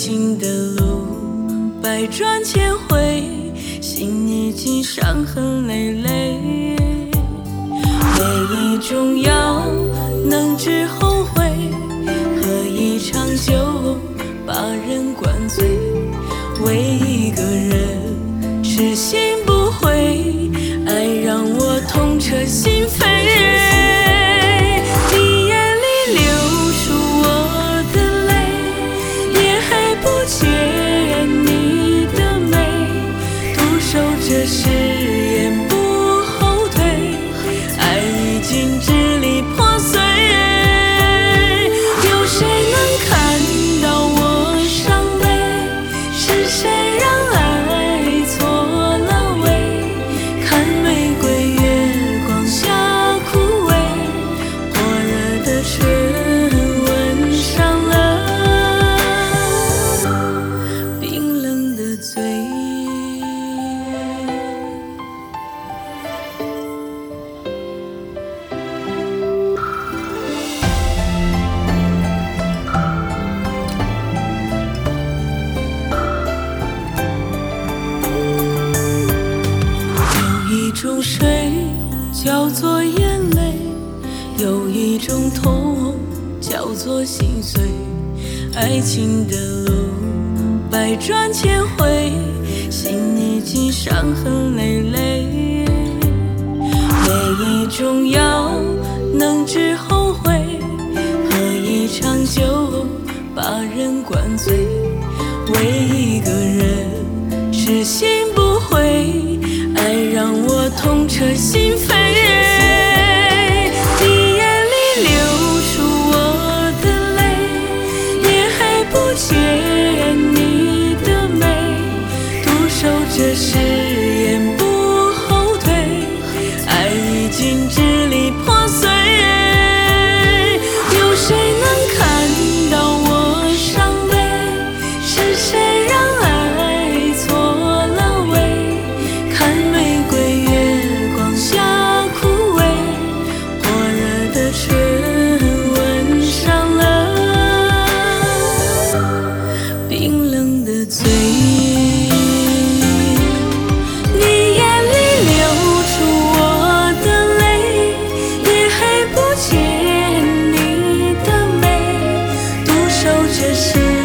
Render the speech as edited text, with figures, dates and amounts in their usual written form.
情的路百转千回，心已经伤痕累累。每一种药能治后悔，何以长久把人灌醉？为一个人痴心不悔，爱让我痛彻心扉。你眼里流出我的泪，也还不见你的美，独守着誓言不后退，爱已经支离破碎。有谁能看到我伤悲？是谁让爱错了位？看玫瑰月光下枯萎，火热的唇吻上了冰冷的嘴。有一种水叫做眼泪，有一种痛叫做心碎。爱情的路百转千回，心已经伤痕累累。每一种药能治后悔，何以长久把人灌醉？为一个人痴心不悔，爱让我痛彻心扉。你眼里流出我的泪，也还不见你的美，独守着誓言不后退，爱已经支离破碎。有谁能看到我伤悲？是谁让爱错了位？看玫瑰月光下枯萎，火热的唇吻上了冰冷的嘴。你眼里流出我的泪，也还不见你的美，独守着誓